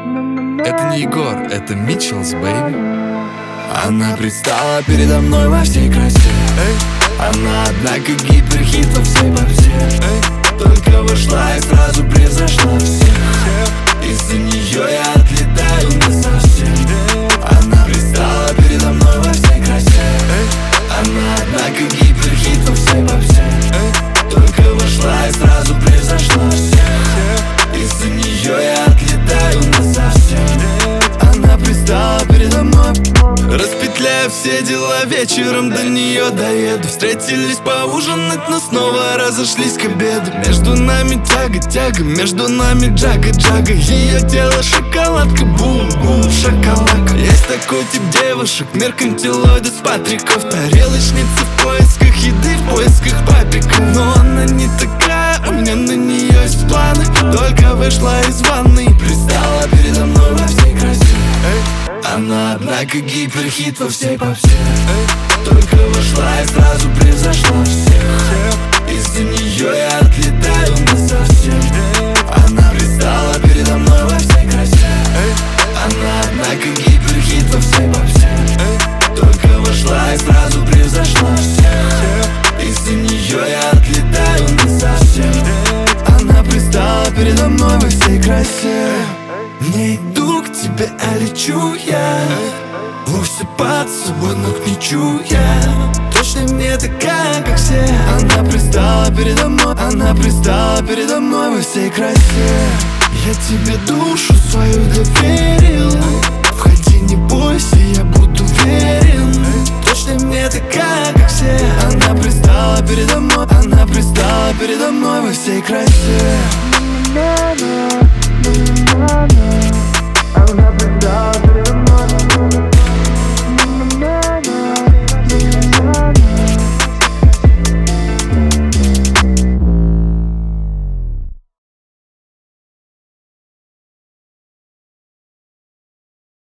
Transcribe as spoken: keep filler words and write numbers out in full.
Это не Егор, это Митчелс, бэйби. Она предстала передо мной во всей красе. Она, однако, гиперхит во всей попсе. Только вошла и сразу превзошла всех. Из-за нее я отлетаю насовсем. Она предстала передо мной во всей красе. Она, однако, гиперхит во всей попсе. Только вошла и сразу превзошла всех. Из-за нее я отлетаю насовсем. Она предстала передо мной. Распетляю все дела, вечером до нее доеду. Встретились поужинать, но снова разошлись к обеду. Между нами тяга, тяга, между нами джага, джага. Ее тело шоколадка, бум-бум, шоколадка. Есть такой тип девушек, меркантилоиды с Патриков. Тарелочницы в поисках еды, в поисках паприков. Но она не такая, у меня на нее есть планы. Только вышла из ванны и предстала передо мной во всей красе. Она, однако, гиперхит во всей попсе. Только вошла и сразу превзошла всех. Из-за нее я отлетаю насовсем. Она предстала передо мной во всей красе. Она, однако, гиперхит во всей попсе. Только вошла и сразу превзошла всех. Из-за нее я отлетаю насовсем. Она предстала передо мной во всей красе. Не иду к тебе, а лечу я. Вовсе под собой ног не чуя. Точно не такая, как все. Она предстала передо мной. Она предстала передо мной во всей красе. Я тебе душу свою доверил. Входи, не бойся, я буду верен. Точно не такая, как все. Она предстала передо мной. Она предстала передо мной во всей красе.